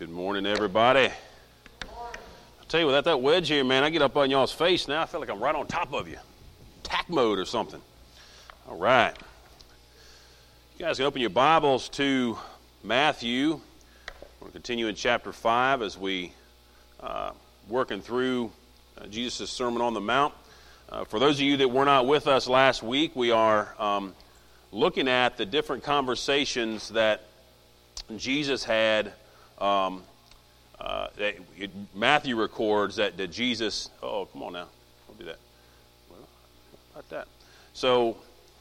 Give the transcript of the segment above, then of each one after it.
Good morning, everybody. I'll tell you, without that wedge here, man, I get up on y'all's face now. I feel like I'm right on top of you. Tack mode or something. All right. You guys can open your Bibles to Matthew. We're going to continue in chapter 5 as we working through Jesus' Sermon on the Mount. For those of you that were not with us last week, we are looking at the different conversations that Jesus had. Matthew records that Jesus. Oh, come on now, don't do that. Well, like that. So,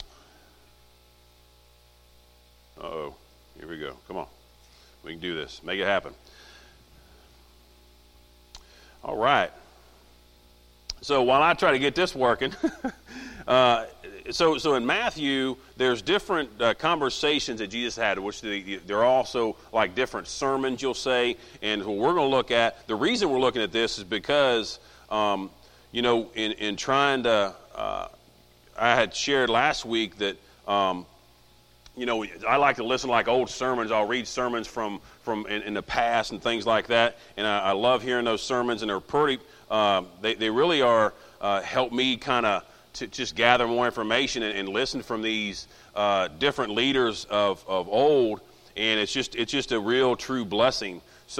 here we go. Come on, we can do this. Make it happen. All right. So while I try to get this working, so in Matthew, there's different conversations that Jesus had, which they're also like different sermons, you'll say. And what we're going to look at, the reason we're looking at this is because, in trying to, I had shared last week that, I like to listen to like old sermons. I'll read sermons from in the past and things like that. And I love hearing those sermons, and they're pretty, they really are help me kind of to just gather more information and listen from these different leaders of old, and it's just a real true blessing.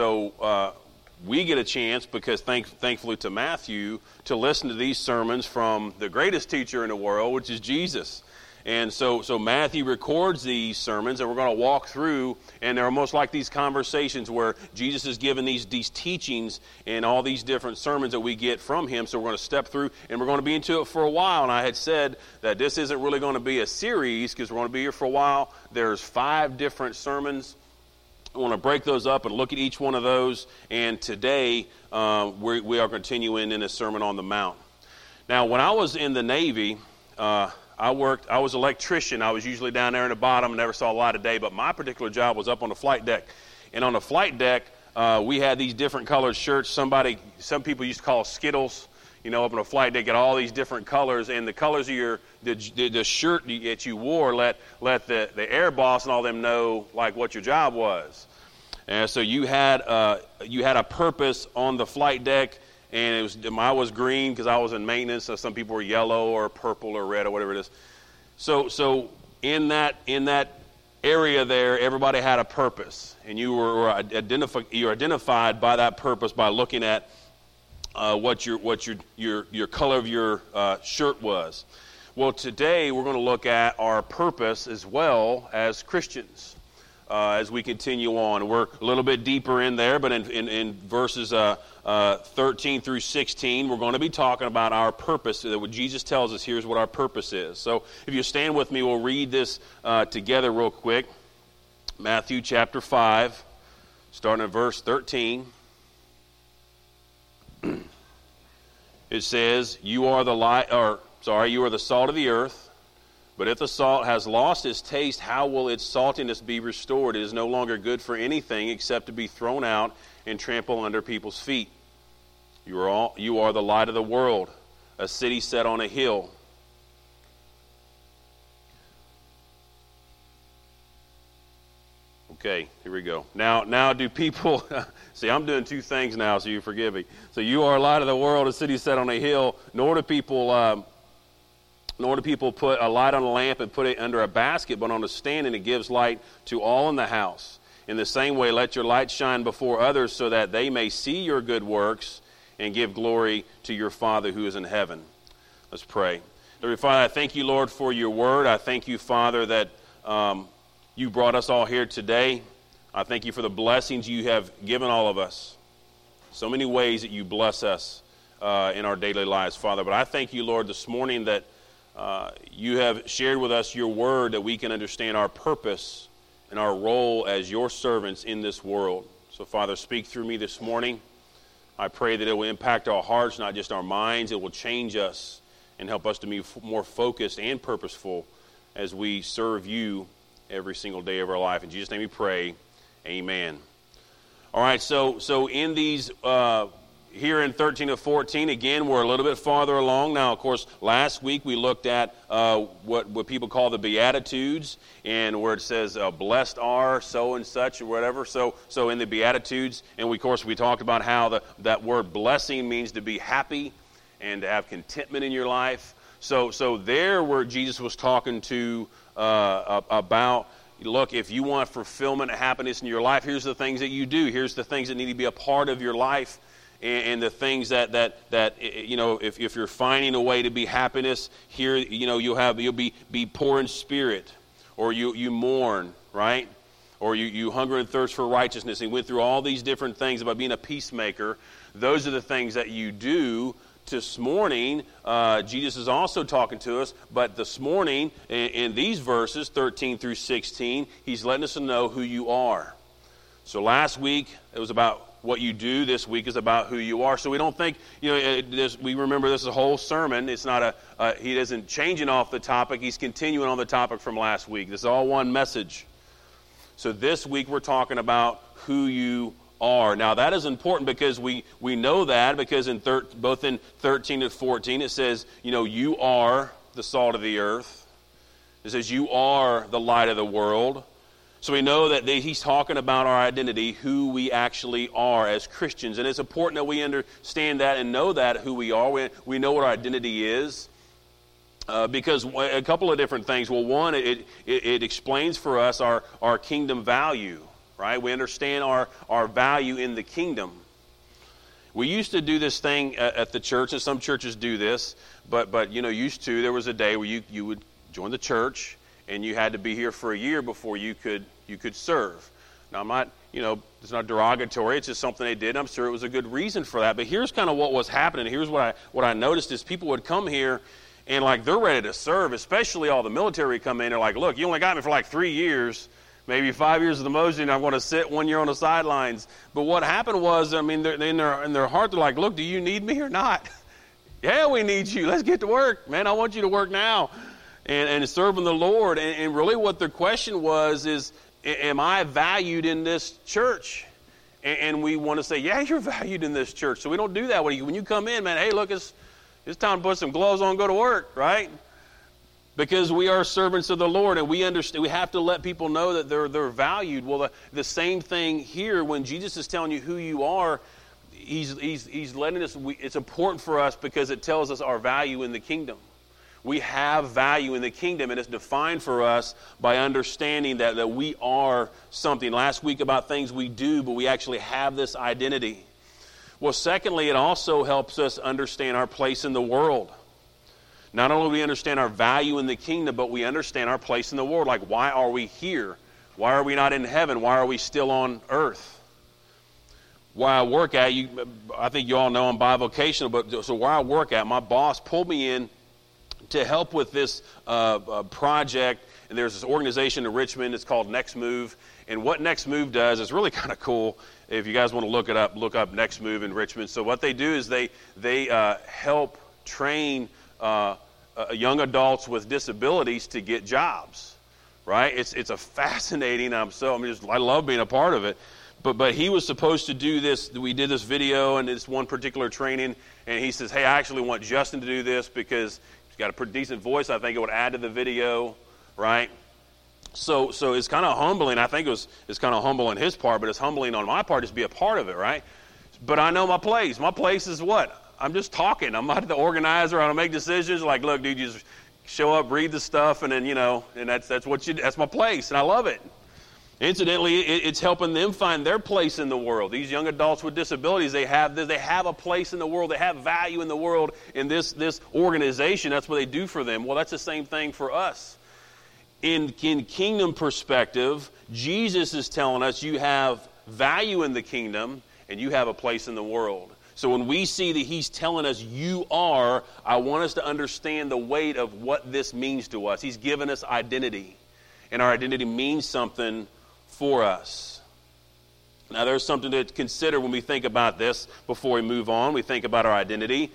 So we get a chance, because thankfully to Matthew, to listen to these sermons from the greatest teacher in the world, which is Jesus. And so Matthew records these sermons, and we're going to walk through, and they're almost like these conversations where Jesus is giving these teachings and all these different sermons that we get from him. So we're going to step through, and we're going to be into it for a while. And I had said that this isn't really going to be a series, because we're going to be here for a while. There's 5 different sermons. I want to break those up and look at each one of those. And today we are continuing in the Sermon on the Mount. Now, when I was in the Navy, I was an electrician. I was usually down there in the bottom, never saw a light of day, but my particular job was up on the flight deck. And on the flight deck, we had these different colored shirts. Some people used to call Skittles. Up on the flight deck, get all these different colors, and the colors of the shirt that you wore let the air boss and all them know like what your job was. And so you had a purpose on the flight deck. And I was green because I was in maintenance. So some people were yellow or purple or red or whatever it is. So in that area there, everybody had a purpose, and you were identified by that purpose by looking at what your color of your shirt was. Well, today we're going to look at our purpose as well as Christians. As we continue on, we're a little bit deeper in there, but in verses 13 through 16, we're going to be talking about our purpose. That what Jesus tells us, here's what our purpose is. So if you stand with me, we'll read this together real quick. Matthew chapter 5, starting at verse 13. It says, you are the salt of the earth. But if the salt has lost its taste, how will its saltiness be restored? It is no longer good for anything except to be thrown out and trampled under people's feet. You are the light of the world, a city set on a hill. Okay, here we go. Now do people... See, I'm doing 2 things now, so you forgive me. So you are a light of the world, a city set on a hill. Nor do people put a light on a lamp and put it under a basket, but on a stand, and it gives light to all in the house. In the same way, let your light shine before others, so that they may see your good works and give glory to your Father who is in heaven. Let's pray. Dear Father, I thank you, Lord, for your word. I thank you, Father, that you brought us all here today. I thank you for the blessings you have given all of us. So many ways that you bless us in our daily lives, Father. But I thank you, Lord, this morning that you have shared with us your word, that we can understand our purpose and our role as your servants in this world. So, Father, speak through me this morning. I pray that it will impact our hearts, not just our minds. It will change us and help us to be more focused and purposeful as we serve you every single day of our life. In Jesus' name we pray, amen. All right, so in these here in 13 to 14, again, we're a little bit farther along. Now, of course, last week we looked at what people call the Beatitudes, and where it says, blessed are so and such or whatever. So in the Beatitudes, and we talked about how that word blessing means to be happy and to have contentment in your life. So there where Jesus was talking to about, look, if you want fulfillment and happiness in your life, here's the things that you do. Here's the things that need to be a part of your life. And the things that if you're finding a way to be happiness here, you'll be poor in spirit, or you mourn, right? Or you hunger and thirst for righteousness. And he went through all these different things about being a peacemaker. Those are the things that you do. This morning, Jesus is also talking to us, but this morning, in these verses, 13 through 16, he's letting us know who you are. So last week, it was about what you do. This week is about who you are. So we don't think, we remember this is a whole sermon. It's not he isn't changing off the topic. He's continuing on the topic from last week. This is all one message. So this week we're talking about who you are. Now that is important because we know that because both in 13 and 14 it says, you are the salt of the earth. It says you are the light of the world. So we know that he's talking about our identity, who we actually are as Christians. And it's important that we understand that and know that who we are. We know what our identity is because a couple of different things. Well, one, it explains for us our kingdom value, right? We understand our value in the kingdom. We used to do this thing at the church, and some churches do this, but there was a day where you would join the church, and you had to be here for a year before you could serve. Now, I'm not, it's not derogatory. It's just something they did. I'm sure it was a good reason for that. But here's kind of what was happening. Here's what I noticed is people would come here, and they're ready to serve. Especially all the military come in. They're like, look, you only got me for 3 years, maybe 5 years of the most, and I'm going to sit 1 year on the sidelines. But what happened was, in their heart, they're like, look, do you need me or not? Yeah, we need you. Let's get to work, man. I want you to work now. And serving the Lord. And really what their question was is, am I valued in this church? And we want to say, yeah, you're valued in this church. So we don't do that. When you come in, man, hey, look, it's time to put some gloves on and go to work, right? Because we are servants of the Lord, and we understand. We have to let people know that they're valued. Well, the same thing here, when Jesus is telling you who you are, he's letting us, it's important for us because it tells us our value in the kingdom. We have value in the kingdom, and it's defined for us by understanding that we are something. Last week about things we do, but we actually have this identity. Well, secondly, it also helps us understand our place in the world. Not only do we understand our value in the kingdom, but we understand our place in the world. Like, why are we here? Why are we not in heaven? Why are we still on earth? Where I work at, I think you all know I'm bivocational, but so where I work at, my boss pulled me in to help with this project, and there's this organization in Richmond. It's called Next Move, and what Next Move does is really kind of cool. If you guys want to look up Next Move in Richmond. So what they do is they help train young adults with disabilities to get jobs. Right? It's a fascinating. I love being a part of it. But he was supposed to do this. We did this video and this one particular training, and he says, "Hey, I actually want Justin to do this because he's got a pretty decent voice. I think it would add to the video, right?" So it's kind of humbling. I think it's kind of humble on his part, but it's humbling on my part just to be a part of it, right? But I know my place. My place is what? I'm just talking. I'm not the organizer. I don't make decisions. Like, look, dude, you just show up, read the stuff, and then and that's my place, and I love it. Incidentally, it's helping them find their place in the world. These young adults with disabilities, they have a place in the world. They have value in the world in this organization. That's what they do for them. Well, that's the same thing for us. In kingdom perspective, Jesus is telling us you have value in the kingdom and you have a place in the world. So when we see that he's telling us you are, I want us to understand the weight of what this means to us. He's given us identity, and our identity means something for us. Now there's something to consider when we think about this before we move on. We think about our identity,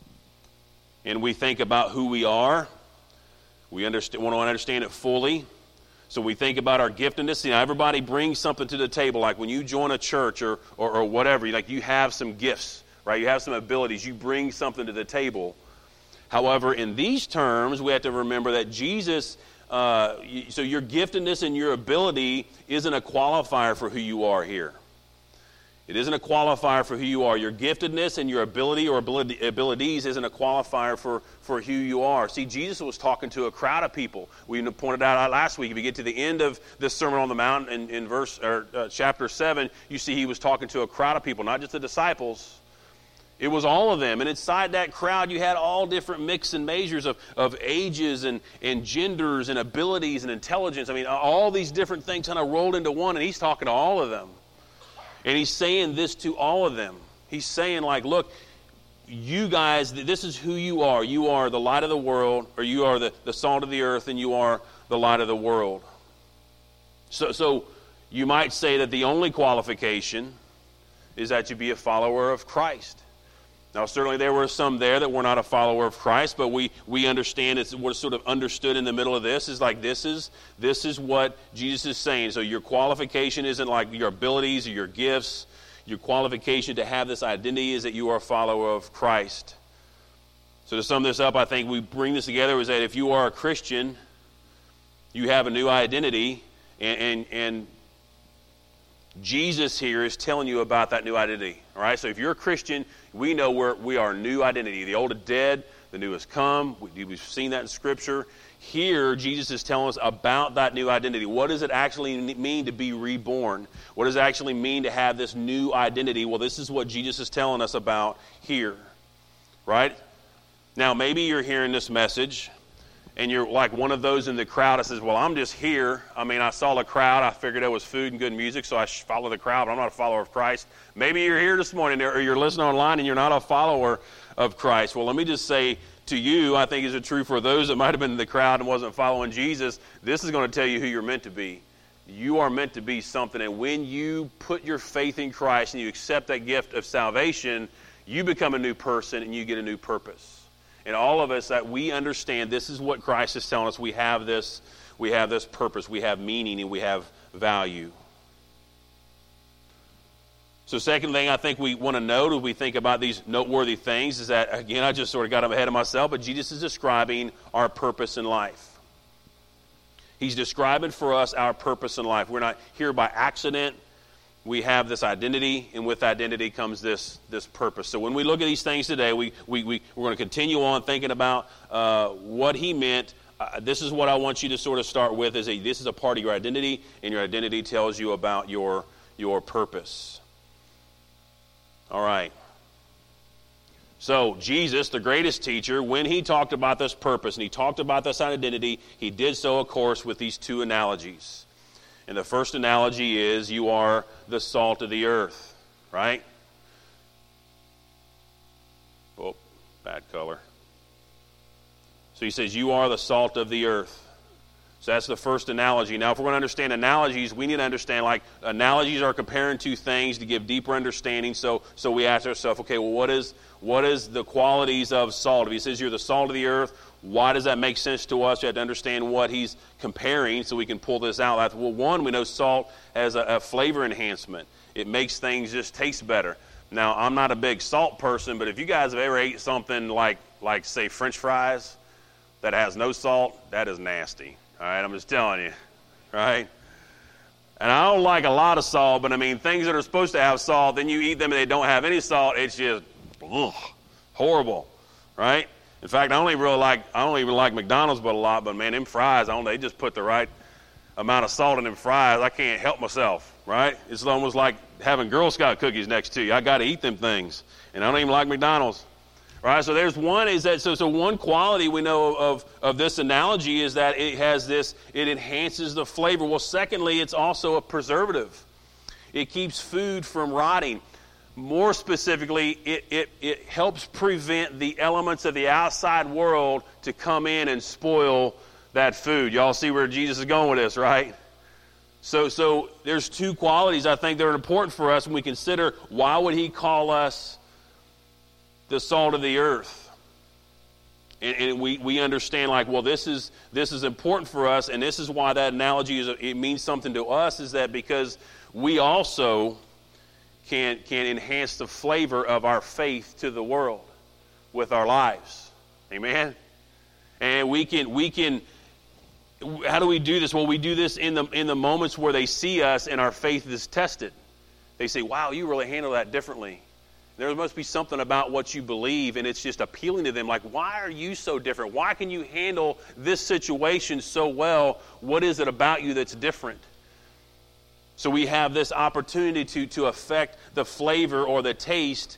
and we think about who we are. We want to understand it fully. So we think about our giftedness. Everybody brings something to the table. Like when you join a church or whatever, you have some gifts, right? You have some abilities. You bring something to the table. However, in these terms, we have to remember that Jesus, so your giftedness and your ability isn't a qualifier for who you are here. It isn't a qualifier for who you are. Your giftedness and your ability or abilities isn't a qualifier for who you are. See, Jesus was talking to a crowd of people. We pointed out last week, if you get to the end of this Sermon on the Mount in chapter 7, you see he was talking to a crowd of people, not just the disciples. It was all of them. And inside that crowd, you had all different mix and measures of ages and genders and abilities and intelligence. I mean, all these different things kind of rolled into one, and he's talking to all of them. And he's saying this to all of them. He's saying, like, look, you guys, this is who you are. You are the light of the world, or you are the salt of the earth, and you are the light of the world. So you might say that the only qualification is that you be a follower of Christ. Now, certainly there were some there that were not a follower of Christ, but we understand it's what's sort of understood in the middle of this is like this is what Jesus is saying. So your qualification isn't like your abilities or your gifts. Your qualification to have this identity is that you are a follower of Christ. So to sum this up, I think we bring this together is that if you are a Christian, you have a new identity, and Jesus here is telling you about that new identity. All right, so if you're a Christian, we know we are a new identity. The old is dead, the new has come. We've seen that in Scripture. Here, Jesus is telling us about that new identity. What does it actually mean to be reborn? What does it actually mean to have this new identity? Well, this is what Jesus is telling us about here. Right? Now, maybe you're hearing this message, and you're like one of those in the crowd that says, well, I'm just here. I mean, I saw the crowd. I figured there was food and good music, so I follow the crowd, but I'm not a follower of Christ. Maybe you're here this morning, or you're listening online, and you're not a follower of Christ. Well, let me just say to you, I think is it true for those that might have been in the crowd and wasn't following Jesus, this is going to tell you who you're meant to be. You are meant to be something, and when you put your faith in Christ and you accept that gift of salvation, you become a new person and you get a new purpose. And all of us, that we understand this is what Christ is telling us. We have this purpose, we have meaning, and we have value. So second thing I think we want to note as we think about these noteworthy things is that, again, I just sort of got ahead of myself, but Jesus is describing our purpose in life. He's describing for us our purpose in life. We're not here by accident. We have this identity, and with identity comes this purpose. So when we look at these things today, we're going to continue on thinking about what he meant. This is what I want you to sort of start with, this is a part of your identity, and your identity tells you about your purpose. All right. So Jesus, the greatest teacher, when he talked about this purpose, and he talked about this identity, he did so, of course, with these two analogies. And the first analogy is you are the salt of the earth, right? Oh, bad color. So he says you are the salt of the earth. So that's the first analogy. Now, if we're going to understand analogies, we need to understand, like, analogies are comparing two things to give deeper understanding. So we ask ourselves, okay, well, what is the qualities of salt? If he says you're the salt of the earth, why does that make sense to us? You have to understand what he's comparing so we can pull this out. Well, one, we know salt has a flavor enhancement. It makes things just taste better. Now, I'm not a big salt person, but if you guys have ever ate something like say, French fries that has no salt, that is nasty. All right, I'm just telling you, right? And I don't like a lot of salt, but I mean, things that are supposed to have salt, then you eat them and they don't have any salt, it's just horrible, right? In fact, I don't even like McDonald's but a lot, but man, them fries, they just put the right amount of salt in them fries. I can't help myself, right? It's almost like having Girl Scout cookies next to you. I got to eat them things, and I don't even like McDonald's. Right, so there's one is that so one quality we know of this analogy is that it enhances the flavor. Well, secondly, it's also a preservative. It keeps food from rotting. More specifically, it helps prevent the elements of the outside world to come in and spoil that food. Y'all see where Jesus is going with this, right? So there's two qualities I think that are important for us when we consider why would he call us the salt of the earth. And we understand, like, well, this is important for us, and this is why that analogy it means something to us, is that because we also can enhance the flavor of our faith to the world with our lives. Amen? And we can, how do we do this? Well, we do this in the moments where they see us and our faith is tested. They say, wow, you really handle that differently. There must be something about what you believe, and it's just appealing to them. Like, why are you so different? Why can you handle this situation so well? What is it about you that's different? So we have this opportunity to affect the flavor or the taste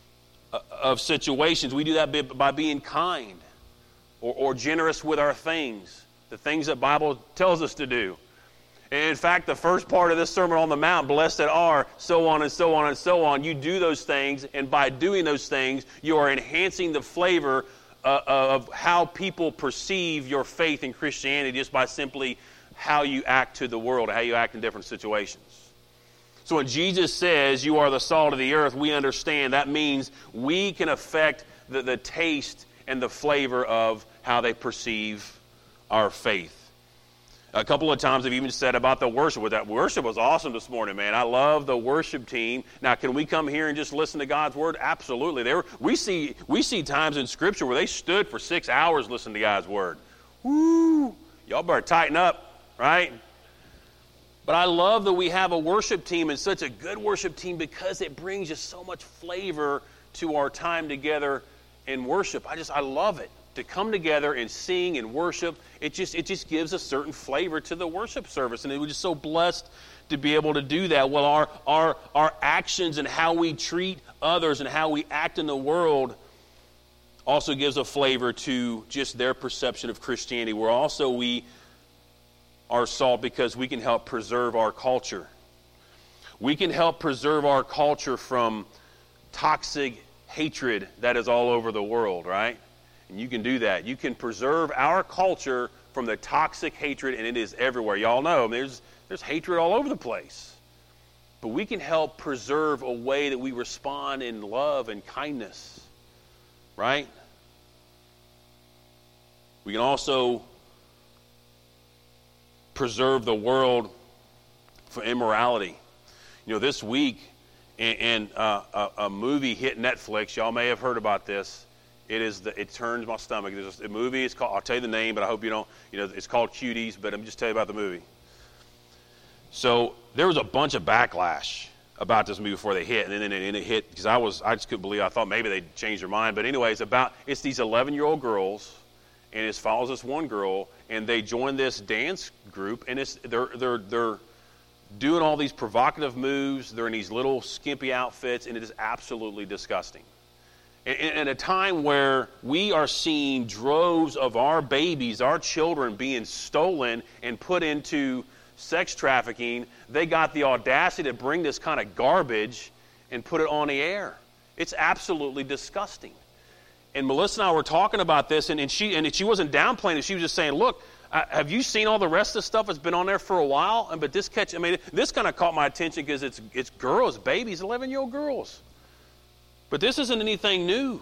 of situations. We do that by being kind or generous with our things, the things that the Bible tells us to do. And in fact, the first part of this Sermon on the Mount, blessed are, so on and so on and so on. You do those things, and by doing those things, you are enhancing the flavor of how people perceive your faith in Christianity just by simply how you act to the world, how you act in different situations. So when Jesus says you are the salt of the earth, we understand that means we can affect the taste and the flavor of how they perceive our faith. A couple of times I've even said about the worship. That worship was awesome this morning, man. I love the worship team. Now, can we come here and just listen to God's word? Absolutely. We see times in Scripture where they stood for 6 hours listening to God's word. Woo! Y'all better tighten up, right? But I love that we have a worship team, and such a good worship team, because it brings just so much flavor to our time together in worship. I love it. To come together and sing and worship, it just gives a certain flavor to the worship service, and we're just so blessed to be able to do that. Well, our actions and how we treat others and how we act in the world also gives a flavor to just their perception of Christianity. We are salt because we can help preserve our culture. We can help preserve our culture from toxic hatred that is all over the world, right? And you can do that. You can preserve our culture from the toxic hatred, and it is everywhere. Y'all know there's hatred all over the place. But we can help preserve a way that we respond in love and kindness, right? We can also preserve the world for immorality. You know, this week, and a movie hit Netflix. Y'all may have heard about this. It turns my stomach. There's a movie. It's called, I'll tell you the name, but I hope you don't. It's called Cuties. But let me just tell you about the movie. So there was a bunch of backlash about this movie before they hit, and then it hit because I just couldn't believe. I thought maybe they'd changed their mind. But anyway, it's these 11-year-old girls, and it follows this one girl, and they join this dance group, and they're doing all these provocative moves. They're in these little skimpy outfits, and it is absolutely disgusting. In a time where we are seeing droves of our babies, our children being stolen and put into sex trafficking, they got the audacity to bring this kind of garbage and put it on the air. It's absolutely disgusting. And Melissa and I were talking about this, and she wasn't downplaying it. She was just saying, look, have you seen all the rest of the stuff that's been on there for a while? But this kind of caught my attention because it's girls, babies, 11-year-old girls. But this isn't anything new.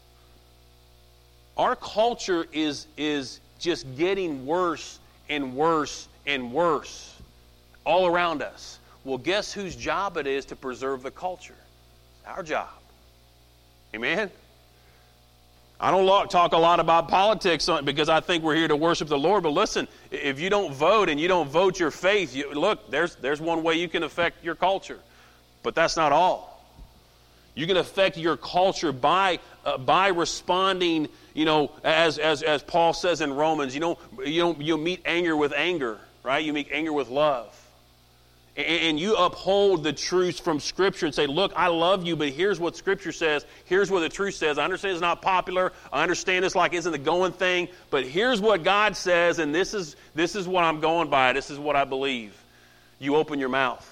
Our culture is just getting worse and worse and worse all around us. Well, guess whose job it is to preserve the culture? It's our job. Amen? I don't talk a lot about politics because I think we're here to worship the Lord. But listen, if you don't vote and you don't vote your faith, look, there's one way you can affect your culture. But that's not all. You can affect your culture by responding, as Paul says in Romans. You meet anger with anger, right? You meet anger with love. And you uphold the truths from Scripture and say, look, I love you, but here's what Scripture says. Here's what the truth says. I understand it's not popular. I understand this isn't the going thing. But here's what God says, and this is what I'm going by. This is what I believe. You open your mouth.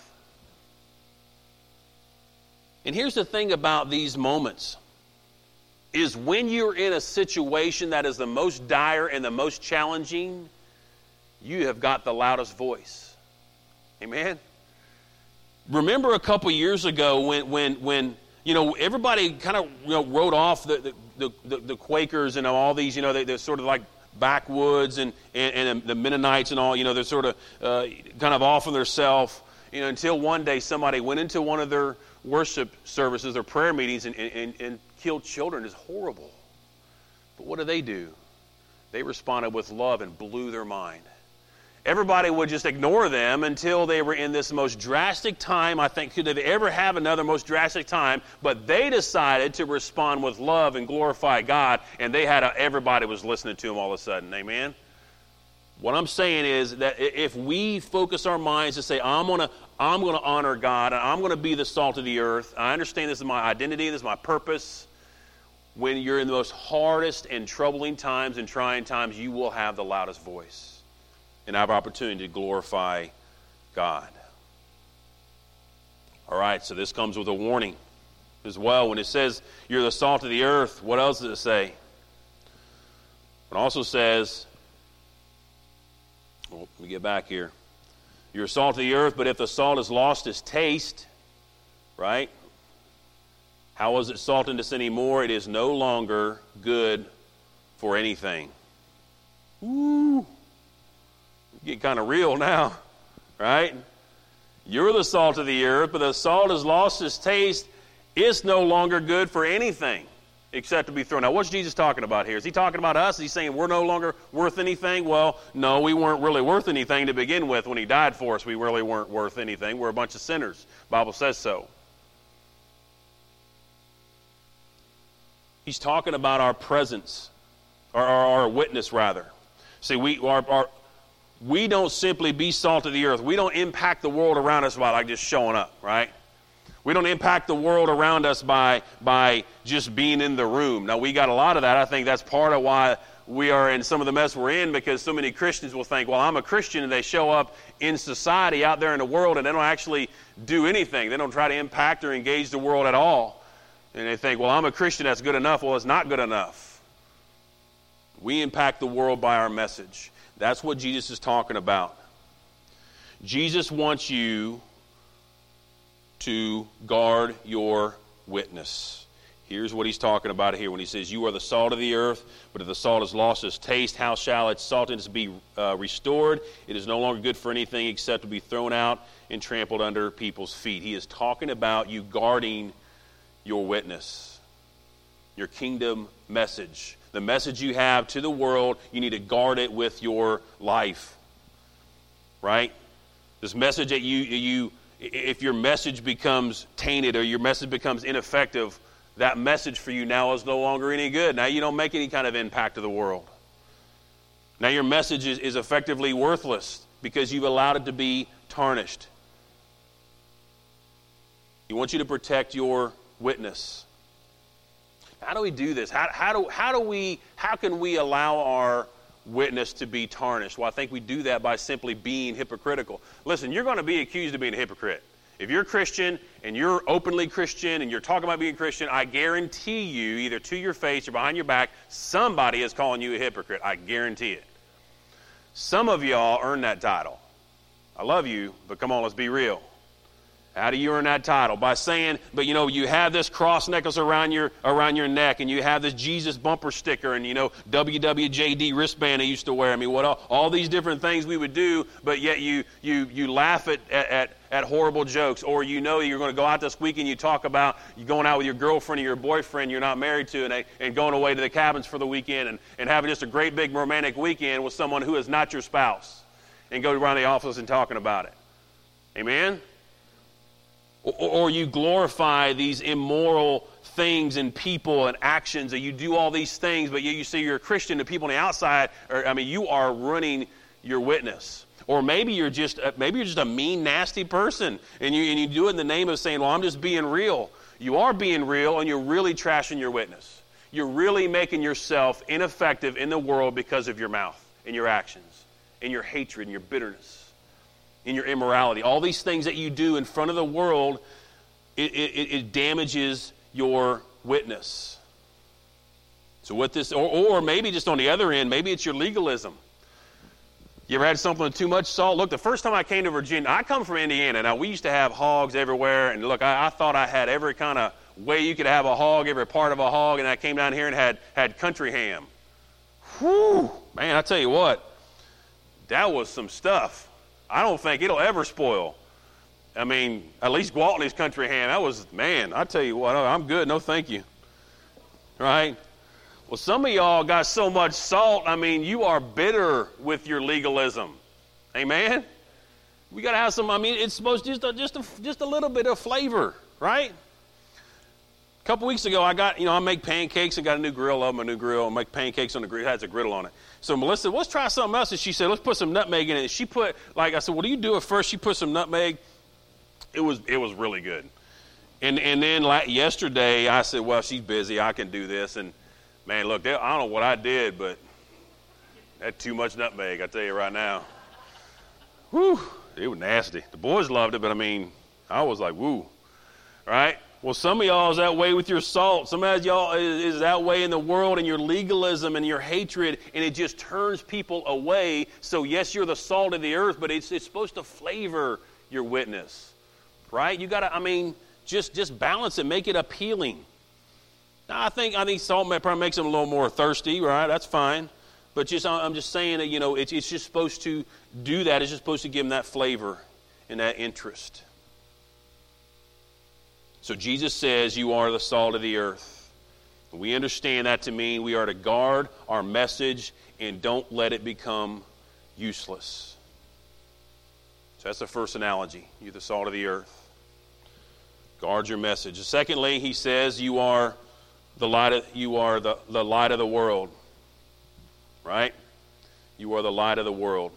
And here's the thing about these moments, is when you're in a situation that is the most dire and the most challenging, you have got the loudest voice. Amen? Remember a couple years ago when everybody kind of wrote off the Quakers and all these, they're sort of like backwoods and the Mennonites and all, they're sort of kind of off of themselves, until one day somebody went into one of their worship services or prayer meetings and kill children is horrible. But what do? They responded with love and blew their mind. Everybody would just ignore them until they were in this most drastic time. I think, could they ever have another most drastic time? But they decided to respond with love and glorify God, and everybody was listening to them all of a sudden. Amen? What I'm saying is that if we focus our minds to say, I'm gonna honor God, and I'm going to be the salt of the earth. I understand this is my identity, this is my purpose. When you're in the most hardest and troubling times and trying times, you will have the loudest voice and have opportunity to glorify God. All right, so this comes with a warning as well. When it says you're the salt of the earth, what else does it say? It also says, well, let me get back here. You're salt of the earth, but if the salt has lost its taste, right? How is it salting us anymore? It is no longer good for anything. Woo! Get kind of real now, right? You're the salt of the earth, but the salt has lost its taste. It's no longer good for anything except to be thrown out. What's Jesus talking about here? Is he talking about us? Is he saying we're no longer worth anything? Well, no, we weren't really worth anything to begin with. When he died for us, we really weren't worth anything. We're a bunch of sinners. The Bible says so. He's talking about our presence, or our witness, rather. See, we don't simply be salt of the earth. We don't impact the world around us by like just showing up, right? We don't impact the world around us by just being in the room. Now, we got a lot of that. I think that's part of why we are in some of the mess we're in, because so many Christians will think, well, I'm a Christian, and they show up in society out there in the world, and they don't actually do anything. They don't try to impact or engage the world at all. And they think, well, I'm a Christian, that's good enough. Well, it's not good enough. We impact the world by our message. That's what Jesus is talking about. Jesus wants you to guard your witness. Here's what he's talking about here when he says, you are the salt of the earth, but if the salt has lost its taste, how shall its saltiness be restored? It is no longer good for anything except to be thrown out and trampled under people's feet. He is talking about you guarding your witness, your kingdom message. The message you have to the world, you need to guard it with your life. Right? This message that if your message becomes tainted or your message becomes ineffective, that message for you now is no longer any good. Now you don't make any kind of impact to the world. Now your message is effectively worthless because you've allowed it to be tarnished. He wants you to protect your witness. How do we do this? How can we allow our witness to be tarnished? Well, I think we do that by simply being hypocritical. Listen, you're going to be accused of being a hypocrite. If you're Christian and you're openly Christian and you're talking about being Christian, I guarantee you, either to your face or behind your back, somebody is calling you a hypocrite. I guarantee it. Some of y'all earn that title. I love you, but come on, let's be real. How do you earn that title? By saying, but you have this cross necklace around your neck, and you have this Jesus bumper sticker, and WWJD wristband I used to wear. I mean, what all these different things we would do, but yet you laugh at horrible jokes, or you're going to go out this weekend, you talk about you going out with your girlfriend or your boyfriend you're not married to, and going away to the cabins for the weekend, and having just a great big romantic weekend with someone who is not your spouse, and go around the office and talking about it. Amen? Or you glorify these immoral things and people and actions, and you do all these things, but yet you say you're a Christian to people on the outside. You are ruining your witness. Or maybe you're just a mean, nasty person, and you do it in the name of saying, well, I'm just being real. You are being real, and you're really trashing your witness. You're really making yourself ineffective in the world because of your mouth and your actions and your hatred and your bitterness. In your immorality. All these things that you do in front of the world, it damages your witness. So what this, or maybe just on the other end, maybe it's your legalism. You ever had something with too much salt? Look, the first time I came to Virginia, I come from Indiana. Now, we used to have hogs everywhere, and look, I thought I had every kind of way you could have a hog, every part of a hog, and I came down here and had country ham. Whew! Man, I tell you what, that was some stuff. I don't think it'll ever spoil. I mean, at least Gwaltney's country ham, that was, man, I tell you what, I'm good, no thank you. Right? Well, some of y'all got so much salt, I mean, you are bitter with your legalism. Amen? We got to have some, I mean, it's supposed to just a little bit of flavor, right? A couple weeks ago, I make pancakes and got a new grill. Love my new grill. I make pancakes on the grill. It has a griddle on it. So Melissa said, let's try something else. And she said, let's put some nutmeg in it. And she put, I said, well, do you do it first? She put some nutmeg. It was really good. And then yesterday, I said, well, she's busy. I can do this. And, man, look, I don't know what I did, but that's too much nutmeg, I tell you right now. Whew, it was nasty. The boys loved it, but, I mean, I was like, woo, right? Well, some of y'all is that way with your salt. Some of y'all is that way in the world and your legalism and your hatred, and it just turns people away. So, yes, you're the salt of the earth, but it's supposed to flavor your witness, right? You got to, just balance it, make it appealing. Now, I think salt probably makes them a little more thirsty, right? That's fine. But I'm just saying that, it's just supposed to do that. It's just supposed to give them that flavor and that interest. So Jesus says you are the salt of the earth. We understand that to mean we are to guard our message and don't let it become useless. So that's the first analogy. You're the salt of the earth. Guard your message. Secondly, he says you are the light of the light of the world. Right? You are the light of the world.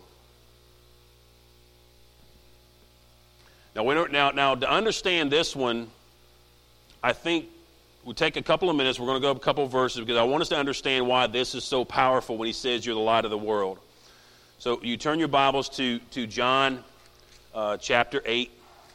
Now to understand this one, I think we'll take a couple of minutes. We're going to go up a couple of verses because I want us to understand why this is so powerful when he says you're the light of the world. So you turn your Bibles to John chapter 8.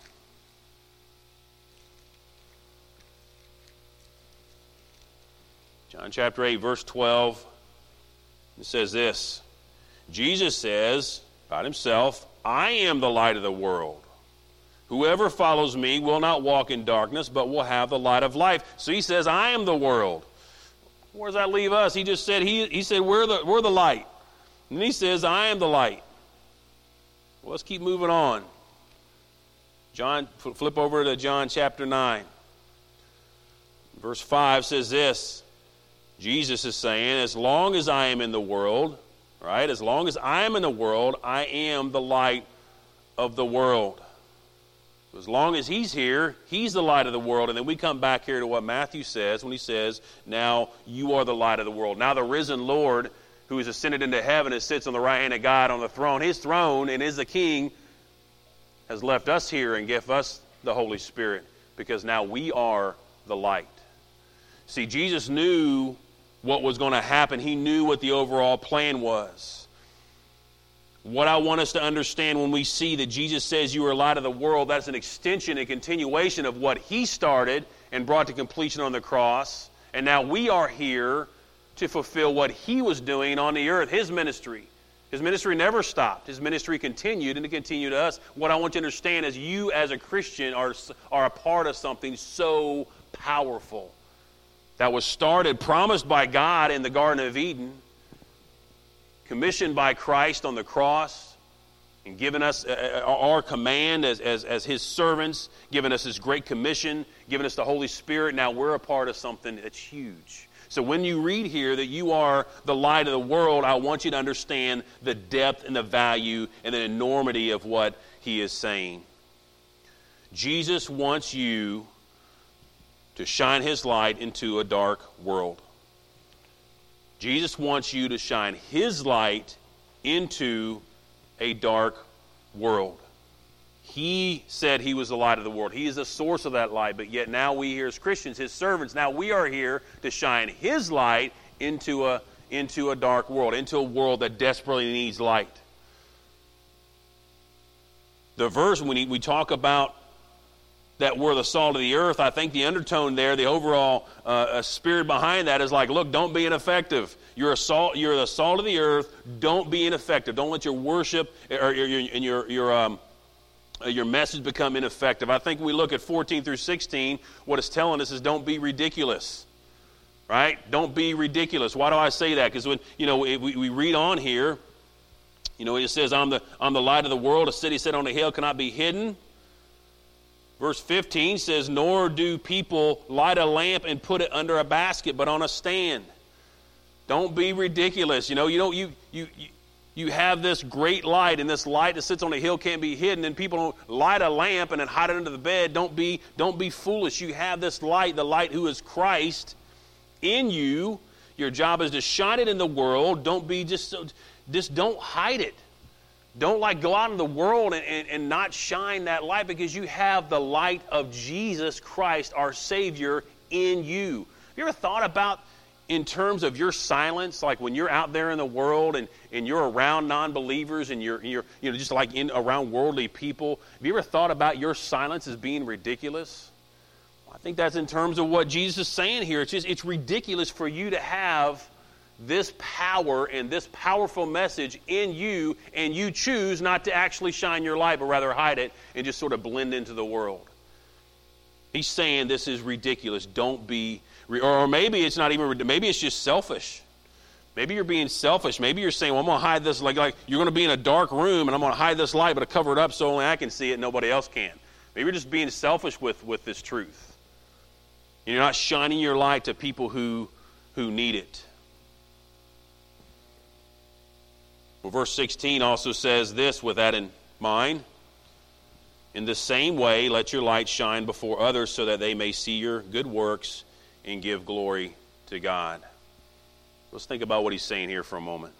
John chapter 8, verse 12. It says this. Jesus says about himself, I am the light of the world. Whoever follows me will not walk in darkness, but will have the light of life. So he says, I am the world. Where does that leave us? He just said, he said, we're the light. And he says, I am the light. Well, let's keep moving on. John, flip over to John chapter 9. Verse 5 says this. Jesus is saying, as long as I am in the world, right? As long as I am in the world, I am the light of the world. As long as he's here, he's the light of the world. And then we come back here to what Matthew says when he says, now you are the light of the world. Now the risen Lord, who is ascended into heaven and sits on the right hand of God on the throne, his throne and is the king, has left us here and given us the Holy Spirit because now we are the light. See, Jesus knew what was going to happen. He knew what the overall plan was. What I want us to understand when we see that Jesus says you are light of the world, that's an extension and continuation of what he started and brought to completion on the cross. And now we are here to fulfill what he was doing on the earth, his ministry. His ministry never stopped. His ministry continued and it continued to us. What I want you to understand is you as a Christian are a part of something so powerful that was started, promised by God in the Garden of Eden, commissioned by Christ on the cross, and given us our command as his servants, given us his great commission, given us the Holy Spirit. Now we're a part of something that's huge. So when you read here that you are the light of the world, I want you to understand the depth and the value and the enormity of what he is saying. Jesus wants you to shine his light into a dark world. Jesus wants you to shine his light into a dark world. He said he was the light of the world. He is the source of that light, but yet now we here as Christians, his servants, now we are here to shine his light into a dark world, into a world that desperately needs light. The verse, when we talk about that we're the salt of the earth, I think the undertone there, the overall spirit behind that is like, look, don't be ineffective. You're the salt of the earth. Don't be ineffective. Don't let your worship or your message become ineffective. I think we look at 14 through 16, what it's telling us is don't be ridiculous. Right? Don't be ridiculous. Why do I say that? Because when we read on here, it says, I'm the light of the world. A city set on a hill cannot be hidden. Verse 15 says, nor do people light a lamp and put it under a basket, but on a stand. Don't be ridiculous. You have this great light, and this light that sits on a hill can't be hidden, and people don't light a lamp and then hide it under the bed. Don't be foolish. You have this light, the light who is Christ in you. Your job is to shine it in the world. Don't be just don't hide it. Don't go out in the world and not shine that light, because you have the light of Jesus Christ, our Savior, in you. Have you ever thought about, in terms of your silence, like when you're out there in the world and you're around non-believers and you're just like around worldly people, have you ever thought about your silence as being ridiculous? Well, I think that's in terms of what Jesus is saying here. It's ridiculous for you to have this power and this powerful message in you, and you choose not to actually shine your light, but rather hide it and just sort of blend into the world. He's saying this is ridiculous. Don't be, or maybe it's not even, maybe it's just selfish. Maybe you're being selfish. Maybe you're saying, well, I'm going to hide this, like you're going to be in a dark room and I'm going to hide this light, but I cover it up so only I can see it and nobody else can. Maybe you're just being selfish with this truth. You're not shining your light to people who need it. Well, verse 16 also says this with that in mind. In the same way, let your light shine before others so that they may see your good works and give glory to God. Let's think about what he's saying here for a moment.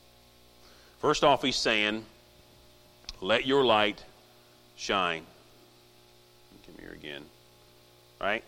First off, he's saying, let your light shine. Come here again. Right?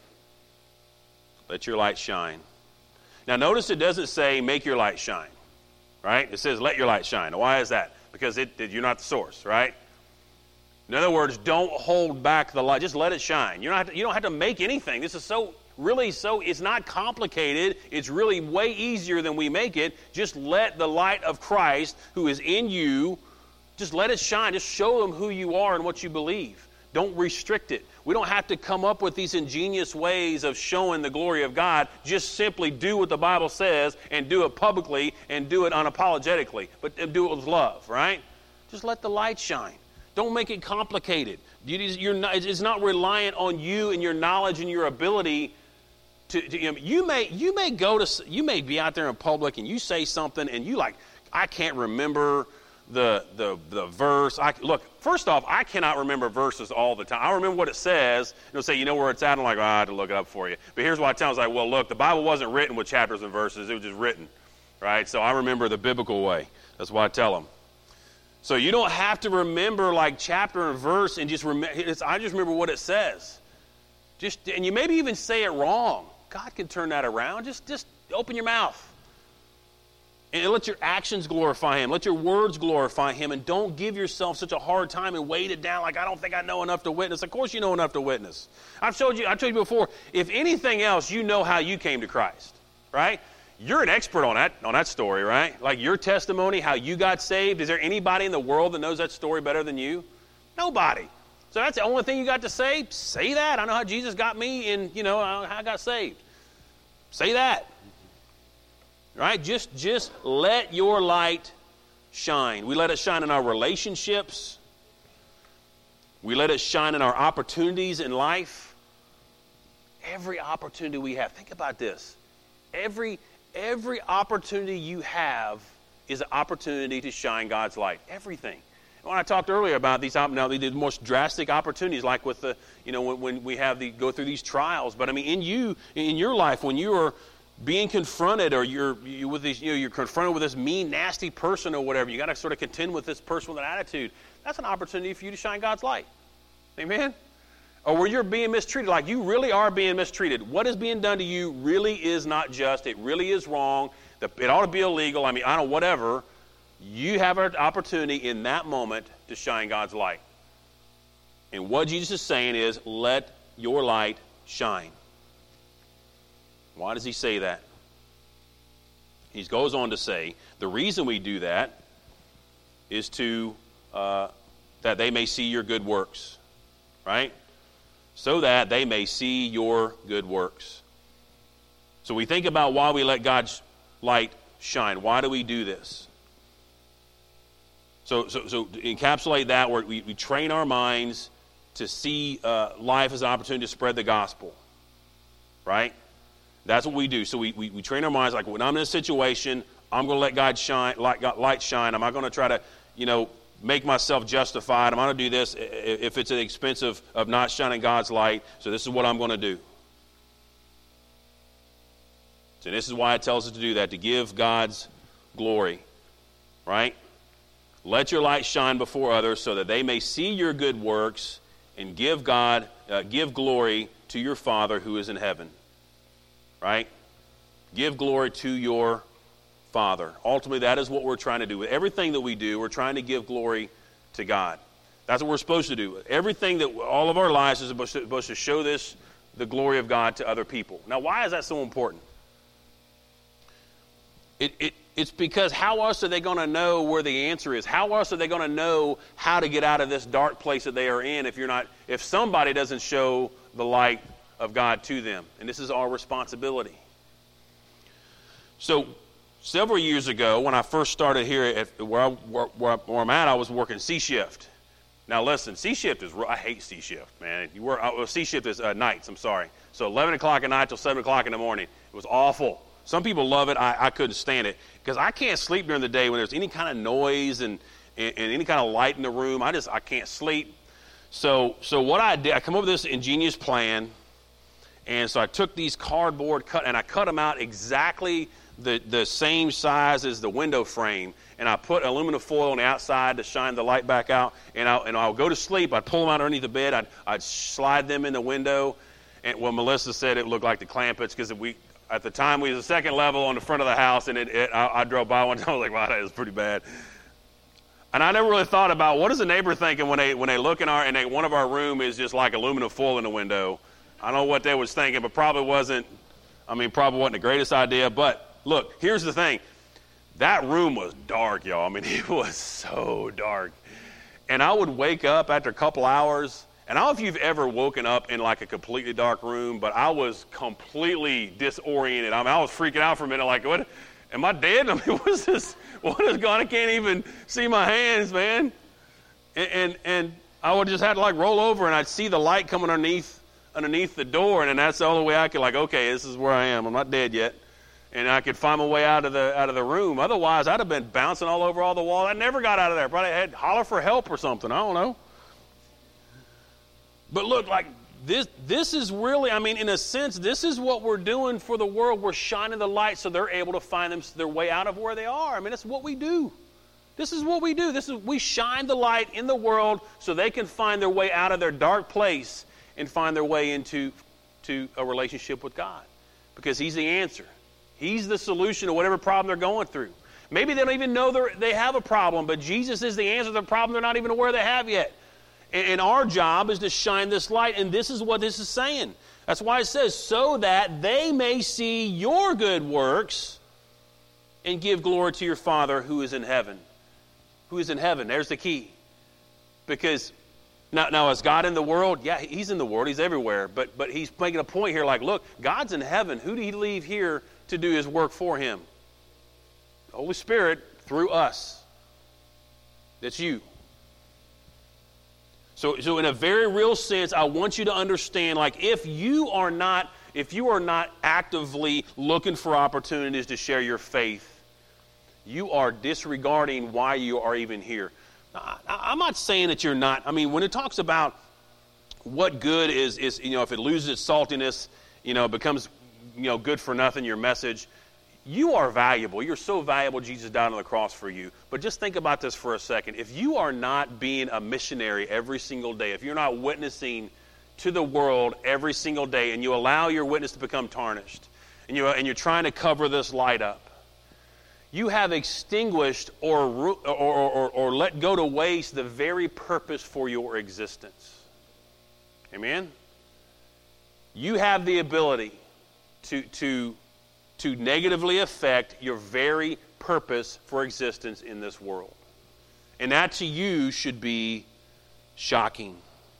Let your light shine. Now notice it doesn't say make your light shine. Right? It says let your light shine. Why is that? Because you're not the source, right? In other words, don't hold back the light. Just let it shine. You don't have to make anything. This is it's not complicated. It's really way easier than we make it. Just let the light of Christ, who is in you, just let it shine. Just show them who you are and what you believe. Don't restrict it. We don't have to come up with these ingenious ways of showing the glory of God. Just simply do what the Bible says and do it publicly and do it unapologetically. But do it with love, right? Just let the light shine. Don't make it complicated. It's not reliant on you and your knowledge and your ability you may be out there in public and you say something and I can't remember the verse. Look, first off, I cannot remember verses all the time. I remember what it says. It'll say, you know where it's at? I'm like, I have to look it up for you. But here's what I tell them. I was like, well, look, the Bible wasn't written with chapters and verses. It was just written, right? So I remember the biblical way. That's what I tell them. So you don't have to remember like chapter and verse and just remember. I just remember what it says. And you maybe even say it wrong. God can turn that around. Just open your mouth. And let your actions glorify Him. Let your words glorify Him. And don't give yourself such a hard time and weight it down like, I don't think I know enough to witness. Of course you know enough to witness. I told you before, if anything else, you know how you came to Christ, right? You're an expert on that story, right? Like your testimony, how you got saved. Is there anybody in the world that knows that story better than you? Nobody. So that's the only thing you got to say? Say that. I know how Jesus got me and, how I got saved. Say that. Right? Just let your light shine. We let it shine in our relationships. We let it shine in our opportunities in life. Every opportunity we have. Think about this. Every opportunity you have is an opportunity to shine God's light. Everything. When I talked earlier about these, now the most drastic opportunities, like with the, when we have go through these trials. But I mean, in your life, when you are being confronted, or you're confronted with this mean, nasty person or whatever, you got to sort of contend with this person with an attitude. That's an opportunity for you to shine God's light. Amen? Or where you're being mistreated, like you really are being mistreated. What is being done to you really is not just. It really is wrong. It ought to be illegal. I mean, I don't know, whatever. You have an opportunity in that moment to shine God's light. And what Jesus is saying is, let your light shine. Why does he say that? He goes on to say, the reason we do that is that they may see your good works. Right? So that they may see your good works. So we think about why we let God's light shine. Why do we do this? So to encapsulate that, we train our minds to see life as an opportunity to spread the gospel, right? That's what we do. So we train our minds like, when I'm in a situation, I'm going to let God shine, light shine. I'm not going to try to, make myself justified. I'm going to do this if it's at the expense of not shining God's light. So this is what I'm going to do. So this is why it tells us to do that, to give God's glory, right? Let your light shine before others so that they may see your good works and give glory to your Father who is in heaven, right? Give glory to your Father. Ultimately, that is what we're trying to do. With everything that we do, we're trying to give glory to God. That's what we're supposed to do. Everything that all of our lives is supposed to show the glory of God to other people. Now, why is that so important? It's because how else are they going to know where the answer is? How else are they going to know how to get out of this dark place that they are in if somebody doesn't show the light of God to them? And this is our responsibility. So several years ago, when I first started here at where I'm at, I was working C shift. Now listen, C shift I hate C shift, man. C shift is nights. I'm sorry. So 11 o'clock at night till 7 o'clock in the morning. It was awful. Some people love it. I couldn't stand it because I can't sleep during the day when there's any kind of noise and any kind of light in the room. I can't sleep. So what I did, I come up with this ingenious plan, and so I took these cardboard and I cut them out exactly the same size as the window frame, and I put aluminum foil on the outside to shine the light back out. And I'll go to sleep. I'd pull them out underneath the bed. I'd slide them in the window, and Melissa said it looked like the Clampetts because at the time, we was the second level on the front of the house, and I drove by one time. I was like, wow, that is pretty bad. And I never really thought about what is the neighbor thinking when they look in one of our room is just like aluminum foil in the window. I don't know what they was thinking, but probably wasn't the greatest idea. But look, here's the thing. That room was dark, y'all. I mean, it was so dark. And I would wake up after a couple hours. And I don't know if you've ever woken up in like a completely dark room, but I was completely disoriented. I mean, I was freaking out for a minute, like, what? Am I dead? I mean, what's this? What is going on? I can't even see my hands, man. And I would just have to like roll over, and I'd see the light coming underneath the door, and then that's the only way I could like, okay, this is where I am. I'm not dead yet. And I could find my way out of the room. Otherwise, I'd have been bouncing all over all the walls. I never got out of there. Probably had to holler for help or something. I don't know. But look, like this is really, I mean, in a sense, this is what we're doing for the world. We're shining the light so they're able to find their way out of where they are. I mean, that's what we do. This is what we do. We shine the light in the world so they can find their way out of their dark place and find their way into a relationship with God. Because He's the answer. He's the solution to whatever problem they're going through. Maybe they don't even know they have a problem, but Jesus is the answer to the problem they're not even aware they have yet. And our job is to shine this light, and this is what this is saying. That's why it says, so that they may see your good works and give glory to your Father who is in heaven. Who is in heaven? There's the key. Because now is God in the world? Yeah, He's in the world. He's everywhere. But He's making a point here like, look, God's in heaven. Who did He leave here to do His work for Him? The Holy Spirit through us. That's you. So in a very real sense, I want you to understand, like, if you are not actively looking for opportunities to share your faith, you are disregarding why you are even here. Now, I'm not saying that you're not. I mean, when it talks about what good is if it loses its saltiness, it becomes, good for nothing, your message. You are valuable. You're so valuable, Jesus died on the cross for you. But just think about this for a second. If you are not being a missionary every single day, if you're not witnessing to the world every single day, and you allow your witness to become tarnished, and you're trying to cover this light up, you have extinguished or let go to waste the very purpose for your existence. Amen? You have the ability to negatively affect your very purpose for existence in this world. And that to you should be shocking.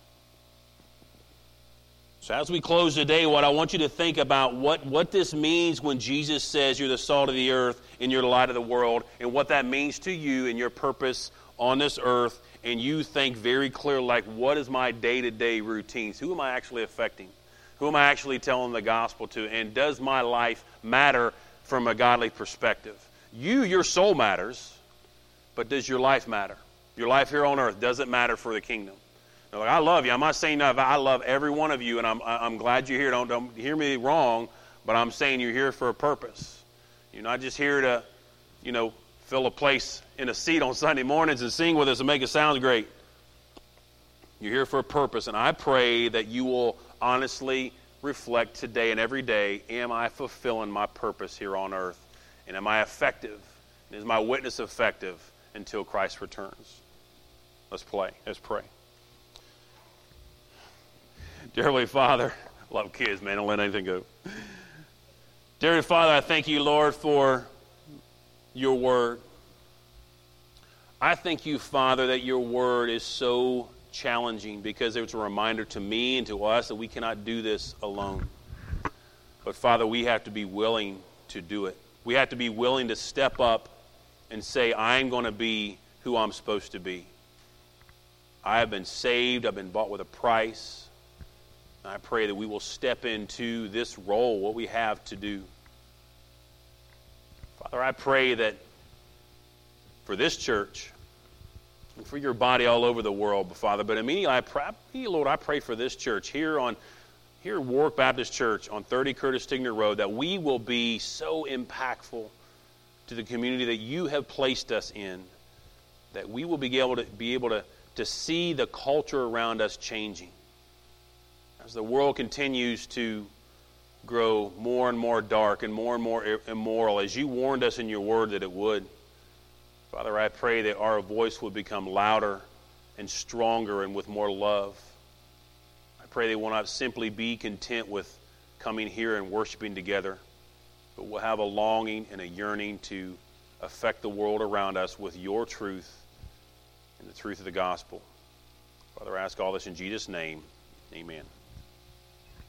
So as we close today, what I want you to think about what this means when Jesus says you're the salt of the earth and you're the light of the world, and what that means to you and your purpose on this earth and you think very clearly, like, what is my day-to-day routines? Who am I actually affecting? Who am I actually telling the gospel to? And does my life matter from a godly perspective? Your soul matters, but does your life matter? Your life here on earth, does it matter for the kingdom? Now, like, I love you. I'm not saying that. I love every one of you, and I'm glad you're here. Don't hear me wrong, but I'm saying you're here for a purpose. You're not just here to, fill a place in a seat on Sunday mornings and sing with us and make it sound great. You're here for a purpose, and I pray that you will honestly reflect today and every day, am I fulfilling my purpose here on earth? And am I effective? And is my witness effective until Christ returns? Let's pray. Dear Heavenly Father, love kids, man, don't let anything go. Dear Heavenly Father, I thank you, Lord, for your word. I thank you, Father, that your word is so challenging because it's a reminder to me and to us that we cannot do this alone. But Father, we have to be willing to do it. We have to be willing to step up and say, I'm going to be who I'm supposed to be. I have been saved. I've been bought with a price. And I pray that we will step into this role, what we have to do. Father, I pray that for this church and for your body all over the world, Father, but immediately, Lord, I pray for this church here at Warwick Baptist Church on 30 Curtis Stigner Road, that we will be so impactful to the community that you have placed us in, that we will be able to see the culture around us changing. As the world continues to grow more and more dark and more immoral, as you warned us in your word that it would, Father, I pray that our voice would become louder and stronger and with more love. I pray they will not simply be content with coming here and worshiping together, but will have a longing and a yearning to affect the world around us with your truth and the truth of the gospel. Father, I ask all this in Jesus' name. Amen.